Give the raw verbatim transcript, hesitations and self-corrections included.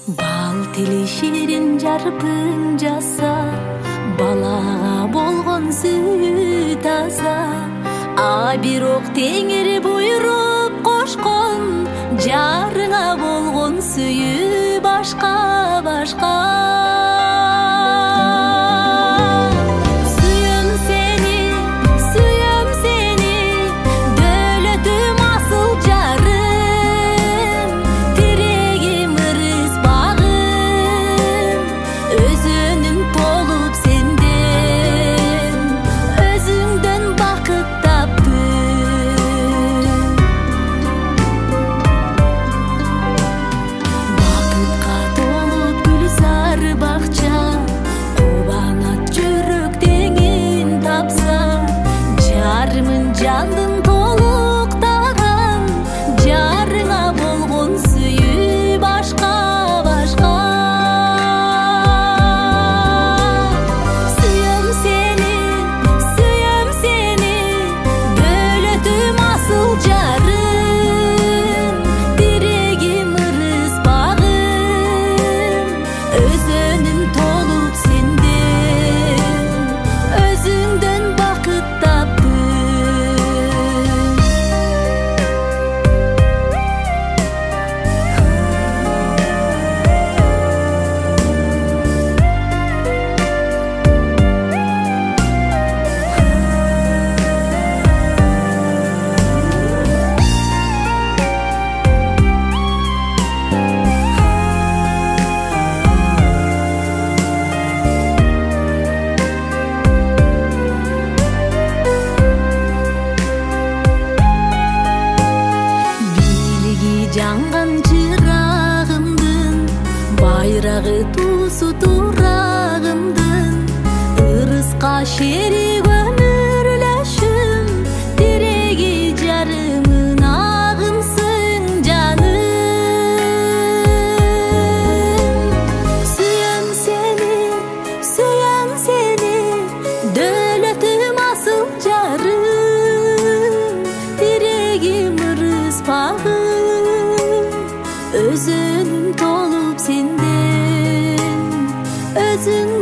Бал тили ширин жарпын жаса, балага болгон сүйүү таза. А бирок теңир буйруп кошкон, жарыңа болгон сүйүү башка башка. Жандын толуктаган, жарыңа болгон сүйүү башка башка. Сүйөм сени, сүйөм сени, бөлөтүм асыл жарым, тирегим ырыс багым, өзөнүм толуп сенден, өзүңдөн бакыт таптым. Жанган чырагымдын, байрагы туусу турагымдын, ырыска шерик өмүрлөшүм, тиреги жарымын агымсың жаным. Сүйөм сени, сүйөм сени, дөөлөтүм асыл жарым, тирегим ырыс багым, өзүнүм толуп сенден, өзүң